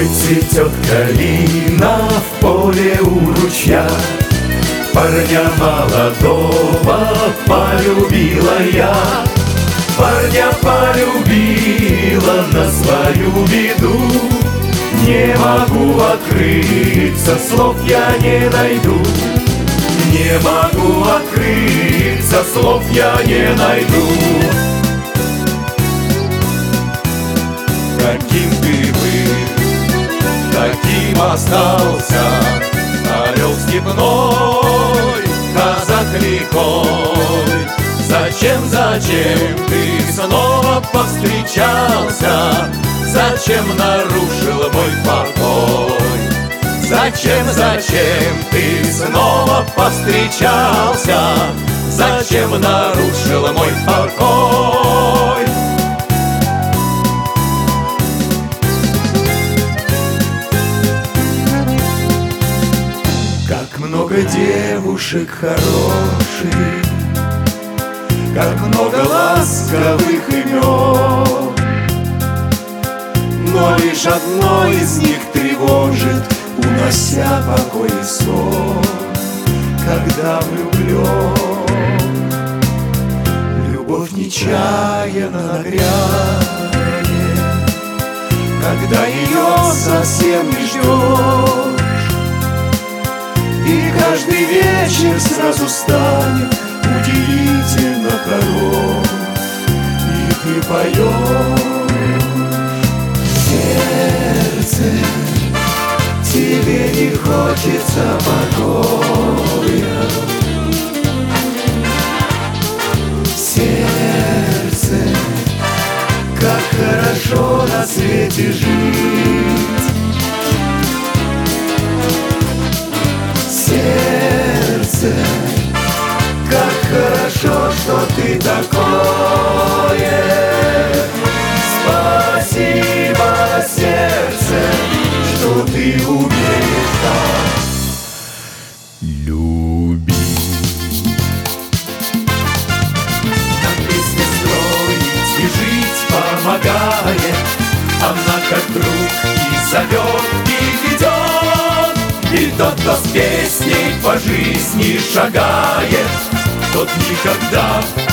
Ой, цветет калина в поле у ручья, парня молодого полюбила я. Парня полюбила на свою беду. Не могу открыться, слов я не найду. Не могу открыться, слов я не найду. Каким ты был, таким остался орел степной, казак лихой. Зачем ты снова повстречался? Зачем нарушил мой покой? Зачем ты снова повстречался? Зачем нарушил мой покой? Как много девушек хороших, как много ласковых имен, но лишь одно из них тревожит, унося покой и сон. Когда влюблен, любовь нечаянно нагрянет, когда ее совсем не ждешь, и каждый вечер сразу станет удивительно хорош, и ты поешь. Сердце, тебе не хочется покоя. Сердце, как хорошо на свете жить. Сердце, как хорошо, что ты такое. Спасибо, сердце, что ты умеешь так любить. Нам песни строить и жить помогает, она как друг и зовет, и ведет. И тот, кто с песней по жизни шагает, тот никогда